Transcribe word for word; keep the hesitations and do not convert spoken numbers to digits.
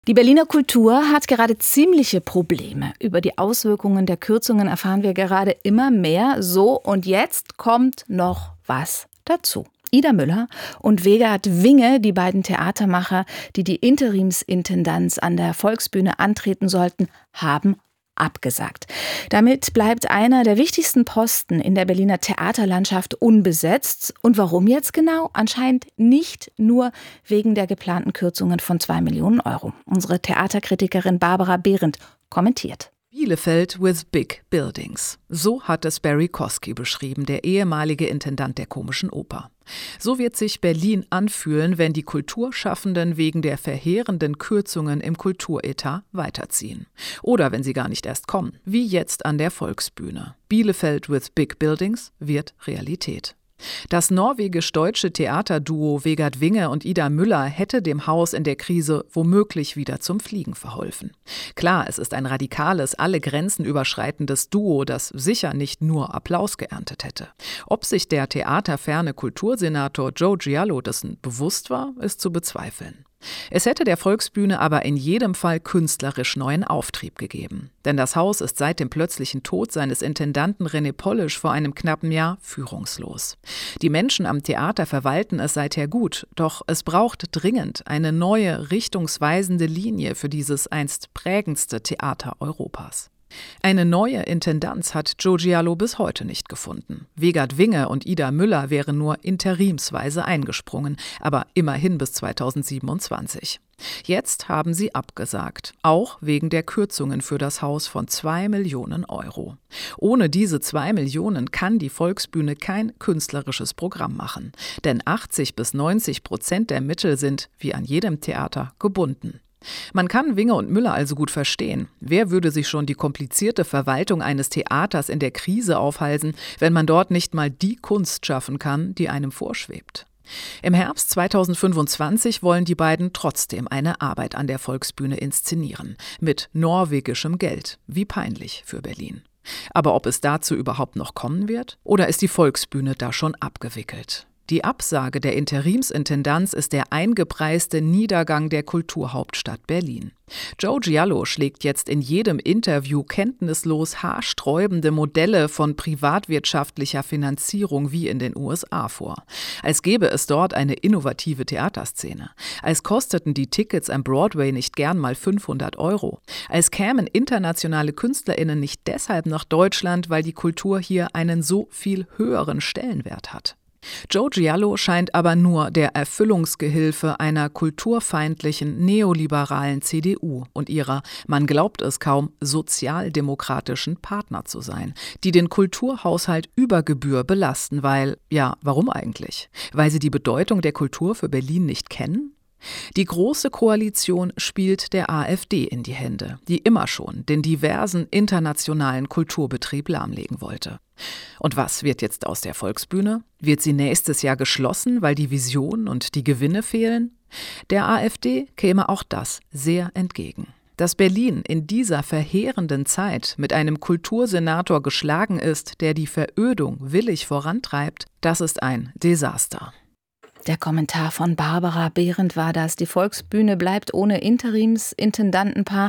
Die Berliner Kultur hat gerade ziemliche Probleme. Über die Auswirkungen der Kürzungen erfahren wir gerade immer mehr. So, und jetzt kommt noch was dazu. Ida Müller und Vegard Winge, die beiden Theatermacher, die die Interimsintendanz an der Volksbühne antreten sollten, haben abgesagt. Damit bleibt einer der wichtigsten Posten in der Berliner Theaterlandschaft unbesetzt. Und warum jetzt genau? Anscheinend nicht nur wegen der geplanten Kürzungen von zwei Millionen Euro. Unsere Theaterkritikerin Barbara Behrendt kommentiert. Bielefeld with big buildings. So hat es Barry Kosky beschrieben, der ehemalige Intendant der Komischen Oper. So wird sich Berlin anfühlen, wenn die Kulturschaffenden wegen der verheerenden Kürzungen im Kulturetat weiterziehen. Oder wenn sie gar nicht erst kommen, wie jetzt an der Volksbühne. Bielefeld with big buildings wird Realität. Das norwegisch-deutsche Theaterduo Vegard Winge und Ida Müller hätte dem Haus in der Krise womöglich wieder zum Fliegen verholfen. Klar, es ist ein radikales, alle Grenzen überschreitendes Duo, das sicher nicht nur Applaus geerntet hätte. Ob sich der theaterferne Kultursenator Joe Giallo dessen bewusst war, ist zu bezweifeln. Es hätte der Volksbühne aber in jedem Fall künstlerisch neuen Auftrieb gegeben. Denn das Haus ist seit dem plötzlichen Tod seines Intendanten René Polish vor einem knappen Jahr führungslos. Die Menschen am Theater verwalten es seither gut, doch es braucht dringend eine neue, richtungsweisende Linie für dieses einst prägendste Theater Europas. Eine neue Intendanz hat Joe Giallo bis heute nicht gefunden. Vegard Winge und Ida Müller wären nur interimsweise eingesprungen, aber immerhin bis zweitausendsiebenundzwanzig. Jetzt haben sie abgesagt, auch wegen der Kürzungen für das Haus von zwei Millionen Euro. Ohne diese zwei Millionen kann die Volksbühne kein künstlerisches Programm machen, denn achtzig bis neunzig Prozent der Mittel sind, wie an jedem Theater, gebunden. Man kann Winge und Müller also gut verstehen. Wer würde sich schon die komplizierte Verwaltung eines Theaters in der Krise aufhalsen, wenn man dort nicht mal die Kunst schaffen kann, die einem vorschwebt? Im Herbst zweitausendfünfundzwanzig wollen die beiden trotzdem eine Arbeit an der Volksbühne inszenieren. Mit norwegischem Geld. Wie peinlich für Berlin. Aber ob es dazu überhaupt noch kommen wird? Oder ist die Volksbühne da schon abgewickelt? Die Absage der Interimsintendanz ist der eingepreiste Niedergang der Kulturhauptstadt Berlin. Joe Giallo schlägt jetzt in jedem Interview kenntnislos haarsträubende Modelle von privatwirtschaftlicher Finanzierung wie in den U S A vor. Als gäbe es dort eine innovative Theaterszene. Als kosteten die Tickets am Broadway nicht gern mal fünfhundert Euro. Als kämen internationale KünstlerInnen nicht deshalb nach Deutschland, weil die Kultur hier einen so viel höheren Stellenwert hat. Joe Giallo scheint aber nur der Erfüllungsgehilfe einer kulturfeindlichen, neoliberalen C D U und ihrer, man glaubt es kaum, sozialdemokratischen Partner zu sein, die den Kulturhaushalt über Gebühr belasten, weil, ja, warum eigentlich? Weil sie die Bedeutung der Kultur für Berlin nicht kennen? Die Große Koalition spielt der AfD in die Hände, die immer schon den diversen internationalen Kulturbetrieb lahmlegen wollte. Und was wird jetzt aus der Volksbühne? Wird sie nächstes Jahr geschlossen, weil die Vision und die Gewinne fehlen? Der AfD käme auch das sehr entgegen. Dass Berlin in dieser verheerenden Zeit mit einem Kultursenator geschlagen ist, der die Verödung willig vorantreibt, das ist ein Desaster. Der Kommentar von Barbara Behrendt war das. Die Volksbühne bleibt ohne Interimsintendantenpaar.